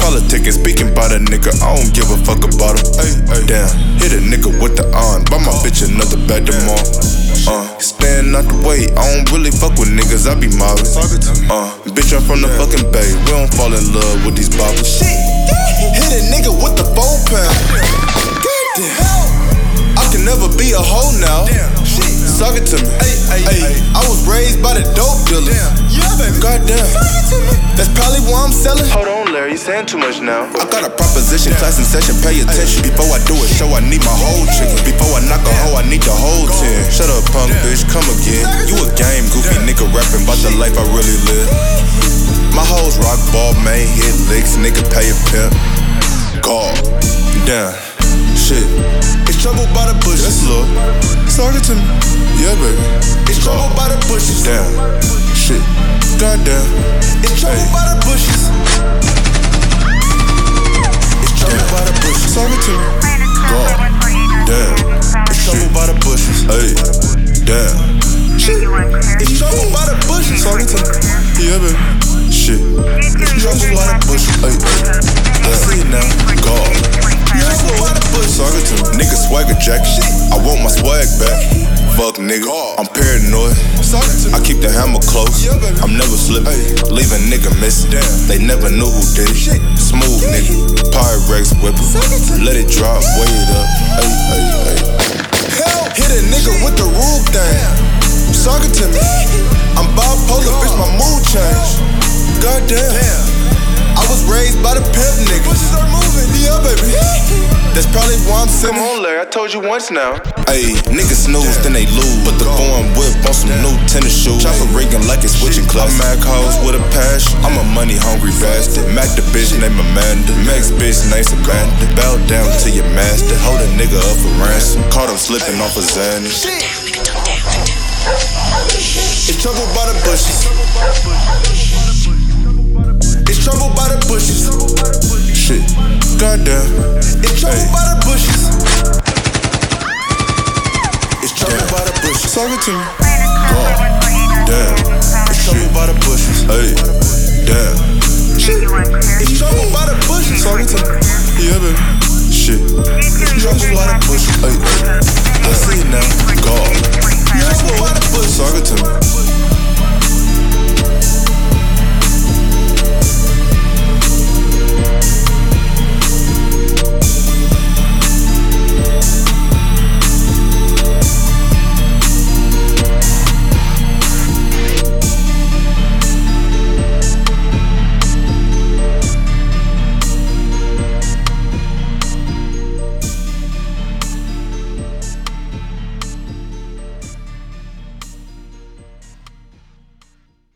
politic and speaking about a nigga, I don't give a fuck about him. Damn, hit a nigga with the on, buy my bitch another bag tomorrow. Staying out the way, I don't really fuck with niggas, I be mobbing. Bitch, I'm from the fucking Bay, we don't fall in love with these boppers. Hit a nigga with the 4 pound. I can never be a hoe now. Suck it to me. I was raised by the dope dealers. Goddamn. That's probably why I'm selling. Hold on, Larry, you saying too much now. I got a proposition, class in session, pay attention. Before I do a show, I need my whole chicken. Before I knock a hoe, I need the whole 10. Shut up, punk bitch, come again. You a game goofy nigga rapping about the life I really live. My hoes rock ball, main hit licks, nigga pay a pimp. God, damn, shit. It's trouble by the bushes. Yes, Lord. Talk it to me. Yeah, baby. It's trouble by the bushes. Damn, shit. Goddamn. It's trouble by the bushes. It's trouble by the bushes. Talk it to me. God, damn. It's trouble by the bushes. Hey, damn. Shit. It's trouble by the bushes. Talk it to me. Yeah, baby. Shit. It's trouble by the bushes. Hey, I see it now. God. Talk it to me. Nigga swagger jacket. I want my swag back. Fuck nigga, I'm paranoid. I keep the hammer close. I'm never slipping. Leave a nigga missing. They never knew who did it. Smooth nigga, Pyrex whipper. Let it drop, weigh it up. Hit a nigga with the rule thing. Talk it to me. I'm bipolar, bitch, my mood changed. Goddamn. I was raised by the pimp niggas. Yeah, baby. That's probably why I'm sitting. Come on, Larry, I told you once now. Ayy, niggas snooze, then they lose. But the foreign whip on some new tennis shoes. Chopper rigging like it's switching class. I'm Mac hoes with a passion. I'm a money hungry bastard. Mac the bitch named Amanda. Max bitch named Samantha. Bow down to your master. Hold a nigga up for ransom. Caught him slipping off a Xanny. It's trouble by the bushes. It's trouble by the bushes. Shit, goddamn. It's trouble by the bushes. It's trouble by the bushes. Talk it to me. God, damn. It's trouble by the bushes. Hey, damn. Shit. It's trouble by the bushes. Talk it to me. Yeah, baby. Shit. It's trouble by the bushes. Hey, I see it now. God. It's trouble by the bushes. Talk it to me.